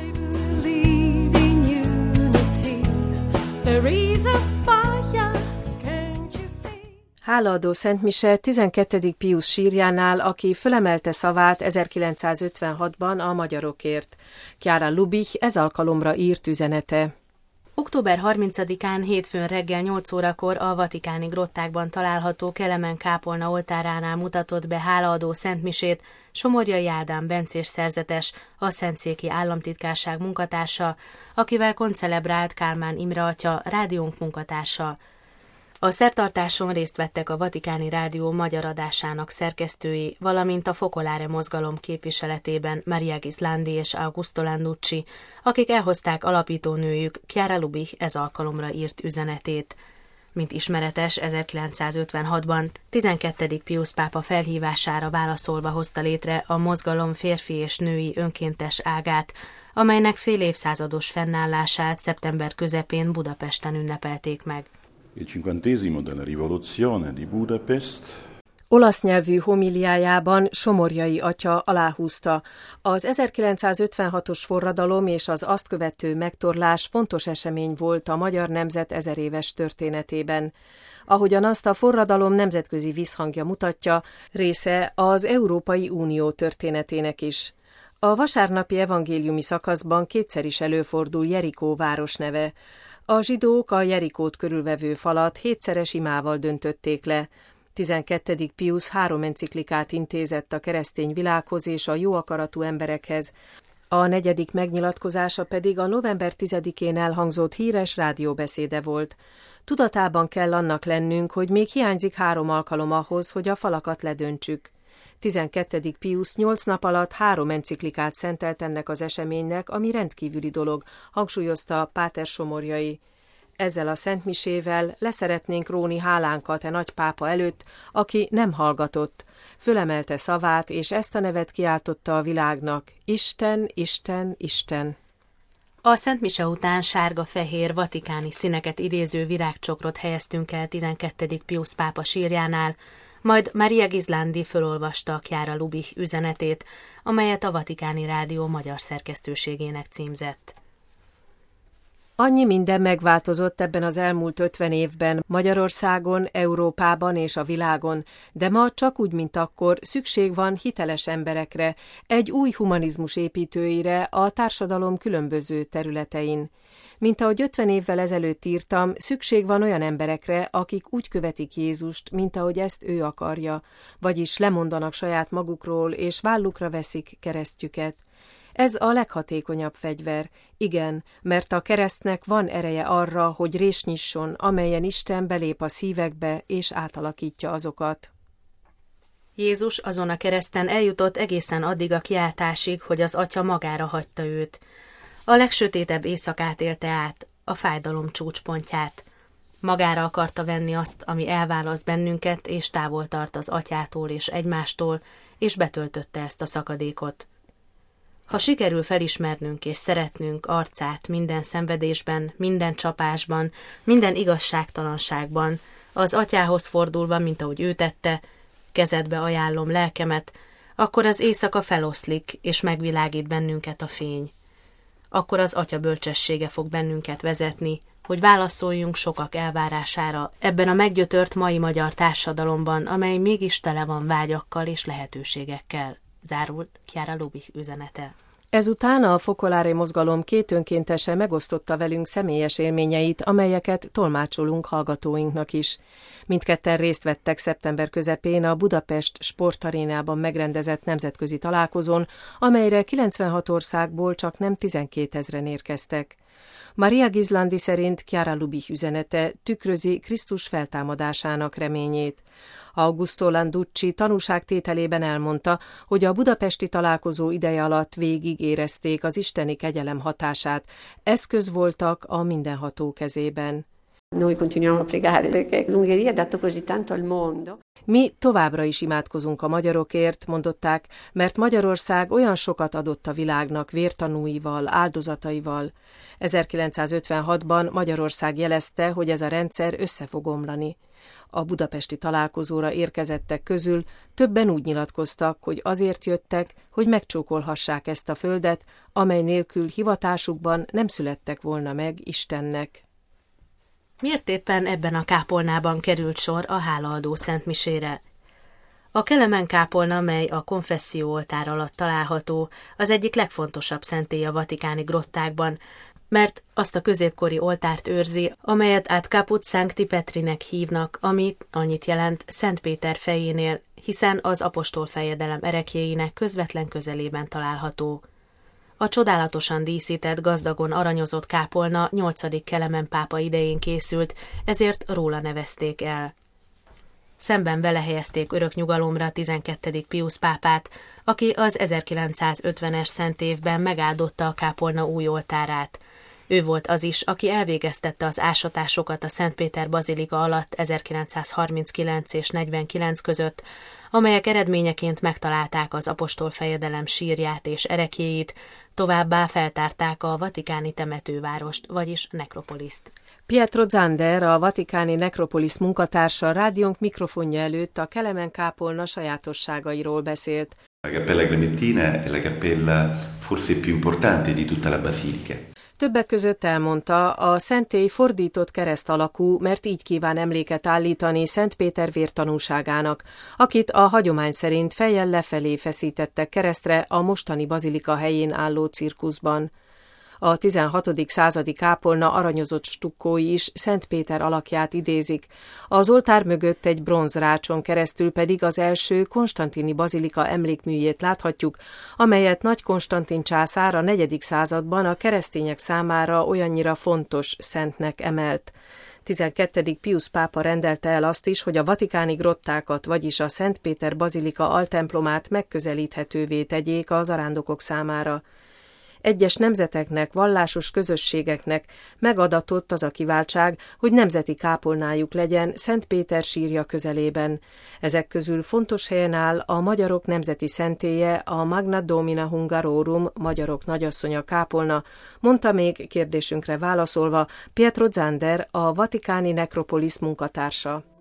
Hálaadó szentmise 12. Piusz sírjánál, aki fölemelte szavát 1956-ban a magyarokért. Chiara Lubich ez alkalomra írt üzenete. Október 30-án hétfőn reggel 8 órakor a vatikáni grottákban található Kelemen kápolna oltáránál mutatott be hálaadó szentmisét Somorjai Ádám bencés szerzetes, a Szentszéki Államtitkárság munkatársa, akivel koncelebrált Kálmán Imre atya, rádiónk munkatársa. A szertartáson részt vettek a Vatikáni Rádió magyar adásának szerkesztői, valamint a Focolare mozgalom képviseletében Maria Ghislandi és Augusto Landucci, akik elhozták alapítónőjük Chiara Lubich ez alkalomra írt üzenetét. Mint ismeretes, 1956-ban 12. Piusz pápa felhívására válaszolva hozta létre a mozgalom férfi és női önkéntes ágát, amelynek fél évszázados fennállását szeptember közepén Budapesten ünnepelték meg. Il 50° della rivoluzione di Budapest. Olasz nyelvű homiliájában Somorjai atya aláhúzta, az 1956-os forradalom és az azt követő megtorlás fontos esemény volt a magyar nemzet ezeréves történetében. Ahogyan azt a forradalom nemzetközi visszhangja mutatja, része az Európai Unió történetének is. A vasárnapi evangéliumi szakaszban kétszer is előfordul Jerikó városneve. A zsidók a Jerikót körülvevő falat 7-szeres imával döntötték le. 12. Piusz 3 enciklikát intézett a keresztény világhoz és a jó akaratú emberekhez. A 4. megnyilatkozása pedig a november 10-én elhangzott híres rádióbeszéde volt. Tudatában kell annak lennünk, hogy még hiányzik 3 alkalom ahhoz, hogy a falakat ledöntsük. 12. Piusz 8 nap alatt 3 enciklikát szentelt ennek az eseménynek, ami rendkívüli dolog, hangsúlyozta Páter Somorjai. Ezzel a szentmisével leszeretnénk róni hálánkat nagypápa előtt, aki nem hallgatott. Fölemelte szavát, és ezt a nevet kiáltotta a világnak: Isten, Isten, Isten. A szentmise után sárga-fehér vatikáni színeket idéző virágcsokrot helyeztünk el 12. Piusz pápa sírjánál, majd Maria Ghislandi fölolvasta Chiara Lubich üzenetét, amelyet a Vatikáni Rádió magyar szerkesztőségének címzett. Annyi minden megváltozott ebben az elmúlt 50 évben Magyarországon, Európában és a világon, de ma csak úgy, mint akkor szükség van hiteles emberekre, egy új humanizmus építőire a társadalom különböző területein. Mint ahogy 50 évvel ezelőtt írtam, szükség van olyan emberekre, akik úgy követik Jézust, mint ahogy ezt ő akarja, vagyis lemondanak saját magukról és vállukra veszik keresztjüket. Ez a leghatékonyabb fegyver, igen, mert a keresztnek van ereje arra, hogy rést nyisson, amelyen Isten belép a szívekbe és átalakítja azokat. Jézus azon a kereszten eljutott egészen addig a kiáltásig, hogy az atya magára hagyta őt. A legsötétebb éjszakát élte át, a fájdalom csúcspontját. Magára akarta venni azt, ami elválaszt bennünket, és távol tart az atyától és egymástól, és betöltötte ezt a szakadékot. Ha sikerül felismernünk és szeretnünk arcát minden szenvedésben, minden csapásban, minden igazságtalanságban, az atyához fordulva, mint ahogy ő tette, kezedbe ajánlom lelkemet, akkor az éjszaka feloszlik, és megvilágít bennünket a fény. Akkor az atya bölcsessége fog bennünket vezetni, hogy válaszoljunk sokak elvárására ebben a meggyötört mai magyar társadalomban, amely mégis tele van vágyakkal és lehetőségekkel. Zárult Chiara Lubich üzenete. Ezután a Focolare mozgalom 2 önkéntese megosztotta velünk személyes élményeit, amelyeket tolmácsolunk hallgatóinknak is. Mindketten részt vettek szeptember közepén a Budapest sportarénában megrendezett nemzetközi találkozón, amelyre 96 országból csak nem 12 000-en érkeztek. Maria Ghislandi szerint Chiara Lubich üzenete tükrözi Krisztus feltámadásának reményét. Augusto Landucci tanúságtételében elmondta, hogy a budapesti találkozó ideje alatt végig érezték az isteni kegyelem hatását, eszköz voltak a mindenható kezében. Noi continuiamo a pregare perché l'Ungheria ha dato così tanto al mondo. Mi továbbra is imádkozunk a magyarokért, mondották, mert Magyarország olyan sokat adott a világnak vértanúival, áldozataival. 1956-ban Magyarország jelezte, hogy ez a rendszer össze fog omlani. A budapesti találkozóra érkezettek közül többen úgy nyilatkoztak, hogy azért jöttek, hogy megcsókolhassák ezt a földet, amely nélkül hivatásukban nem születtek volna meg Istennek. Miért éppen ebben a kápolnában került sor a hálaadó szentmisére? A Kelemen kápolna, mely a konfesszió oltár alatt található, az egyik legfontosabb szentély a vatikáni grottákban, mert azt a középkori oltárt őrzi, amelyet át Caput Sancti Petrinek hívnak, ami annyit jelent Szent Péter fejénél, hiszen az apostolfejedelem ereklyéinek közvetlen közelében található. A csodálatosan díszített, gazdagon aranyozott kápolna 8. Kelemen pápa idején készült, ezért róla nevezték el. Szemben vele helyezték örök nyugalomra 12. Piusz pápát, aki az 1950-es szent évben megáldotta a kápolna új oltárát. Ő volt az is, aki elvégeztette az ásatásokat a Szent Péter bazilika alatt 1939 és 49 között, amelyek eredményeként megtalálták az apostolfejedelem sírját és ereklyéit, továbbá feltárták a vatikáni temetővárost, vagyis nekropoliszt. Pietro Zander, a vatikáni Necropolis munkatársa rádiónk mikrofonja előtt a Kelemen kápolna sajátosságairól beszélt. La Cappella Clementina è la cappella forse più importante di tutta la basilica. Többek között elmondta, a szentély fordított kereszt alakú, mert így kíván emléket állítani Szent Péter vértanúságának, akit a hagyomány szerint fejjel lefelé feszítettek keresztre a mostani bazilika helyén álló cirkuszban. A 16. századi kápolna aranyozott stukkói is Szent Péter alakját idézik, az oltár mögött egy bronzrácson keresztül pedig az első konstantini bazilika emlékműjét láthatjuk, amelyet Nagy Konstantin császár a 4. században a keresztények számára olyannyira fontos szentnek emelt. 12. Piusz pápa rendelte el azt is, hogy a vatikáni grottákat, vagyis a Szent Péter bazilika altemplomát megközelíthetővé tegyék az zarándokok számára. Egyes nemzeteknek, vallásos közösségeknek megadatott az a kiváltság, hogy nemzeti kápolnájuk legyen Szent Péter sírja közelében. Ezek közül fontos helyen áll a magyarok nemzeti szentélye, a Magna Domina Hungarorum, magyarok nagyasszonya kápolna, mondta még kérdésünkre válaszolva Pietro Zander, a vatikáni Necropolis munkatársa.